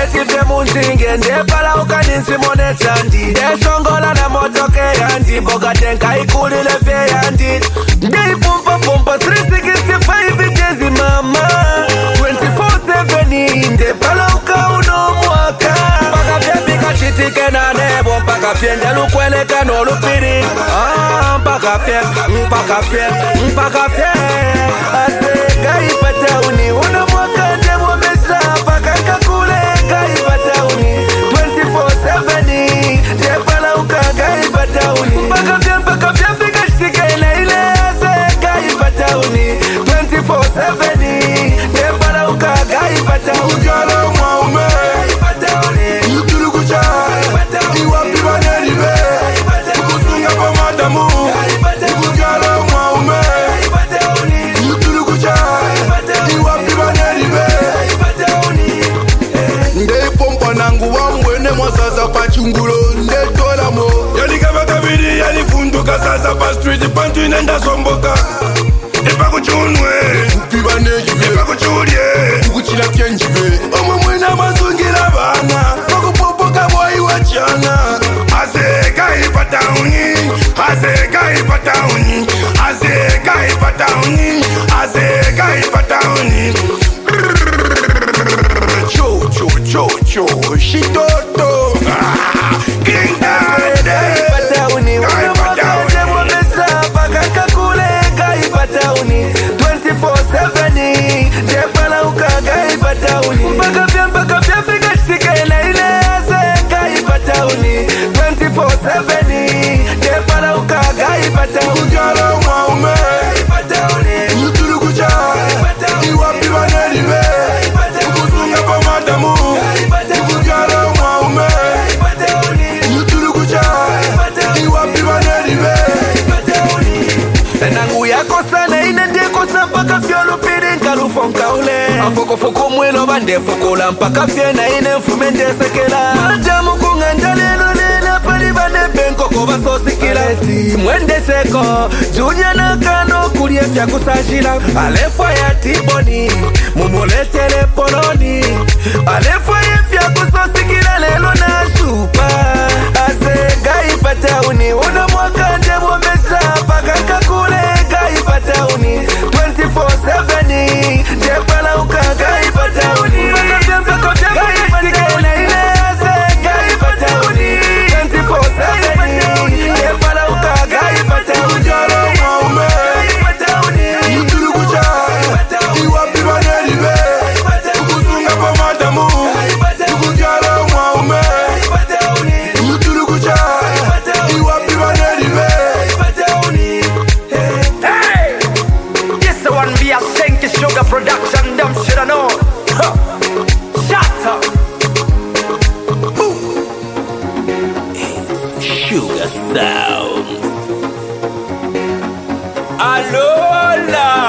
chife munzinge ndepala ukaninsi mone chandi ndesongola na motoke yandi mboga tenka ikulile fe yandi ndipumpa pumpa 365 jezi mama 24/7 ndepala ukauno mwaka mpaka vyepika chitike na nebo mpaka fyende lukweleka no lupiri mpaka fye aseka ipata uni una mwaka ndebo mesa mpaka kakule kaipata uni 24/7 ndepala ukaga ipata uni mpaka fye fika chitike na ile aseka ipata uni 24/7 ndepala ukaga ipata uni Ujala mwaume Yukulu kucha Iwapi baneribe Kukusunga pa madamu Ujala mwaume Yukulu kucha Iwapi baneribe Nde pompa nangu wambwene mwasaza pa chungulo Nde tola mo Yani kaba kabiri yani funduka sasa pa street Pantu inenda somboka Epa kuchunwe Kupi baneribe Epa kuchulye Kukuchila kenjibe Omwe mwena mazungira bana Kukupopoka boy wachana Aseka ipata uni Aseka ipata uni Aseka ipata uni Aseka ipata uni Cho cho cho cho Shitoto King Daddy kaipata uni una mwaka ndebo mesa mpaka kakule kaipata uni 24/7 ndepala ukaga ipata uni mpaka fya fika chitike na ile ase kaipata uni 24/7 ndepala ukaga ipata uni Ujala mwaume Yutulu kucha Iwapi baneribe Kukusunga pa madamu Ujala mwaume Yutulu kucha Iwapi baneribe nangu yako sana inendekosa mpaka fyolupiri nkalufonka ule afokofoko mwilo bandefukula mpaka fyena ine mfume ndesekela madamu kung'anja lelo lela pali banebenkoko basosikila eti mwendeseko junya nakano kulye fyakusashila alefwa ya tiboni mumuletele poloni alefwa ye fyakusosikila lelo na shupa asega ipata uni una mwaka ndebo mesa mpaka kakule kaipata uni 24/7 ndepala ukaga ipata uni mpaka kaipata na ile ase kaipata uni 24/7 ndepala ukaga ipata uni Ujala mwaume Yutulu kucha Iwapi baneribe Kukusunga pa madamu Ujala mwaume Yutulu kucha Iwapi baneribe Hey! This one be a Senki Sugar production, them shoulda know. Huh. Shut up. Sugar Sounds. Alola.